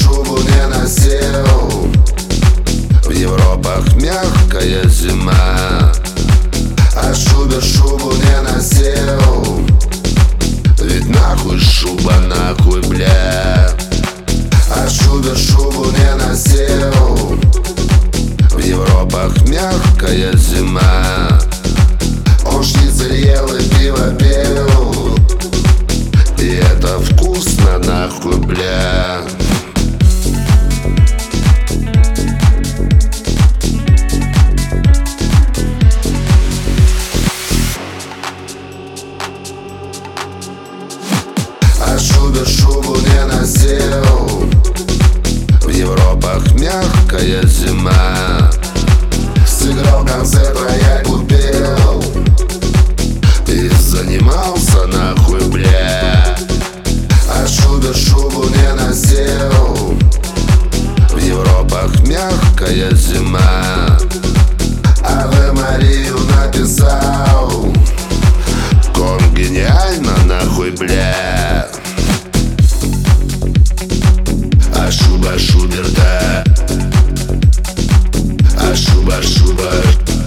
шубу не носил. В Европах мягкая зима, а Шубер шубу не носил. Ведь нахуй шуба, нахуй, бля. А Шубер шубу не носил. В Европах мягкая зима, он шницель ел и пиво пил. И это вкусно, нахуй, бля. А Шубер шубу не носил. В Европах мягкая зима, сыграл концерт, рояль купил и занимался, нахуй, бля. А Шубер шубу не носил. В Европах мягкая зима, Аве Марию написал. Ком гениально, нахуй, бля. А шуба Шуберта, а шуба Шубер,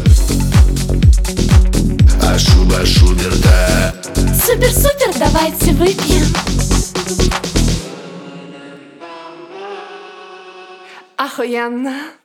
а шуба Шуберта. Супер-супер, давайте выпьем. Охуенно.